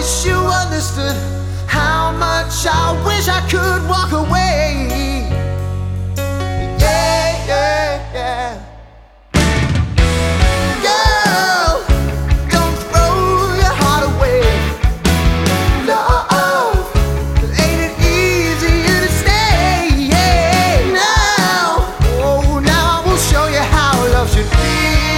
wish you understood how much I wish I could walk away. Yeah, yeah, yeah. Girl, don't throw your heart away. Love, ain't it easier to stay? Yeah. Now, oh, now I will show you how love should be.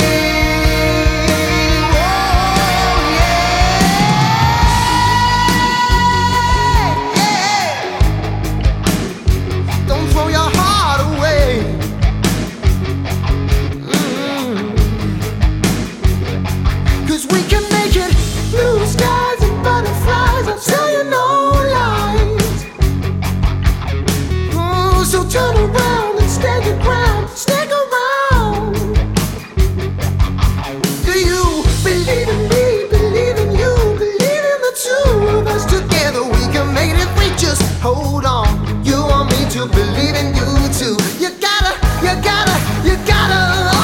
So turn around and stand your ground. Stick around. Do you believe in me? Believe in you? Believe in the two of us? Together we can make it if we just hold on. You want me to believe in you too. You gotta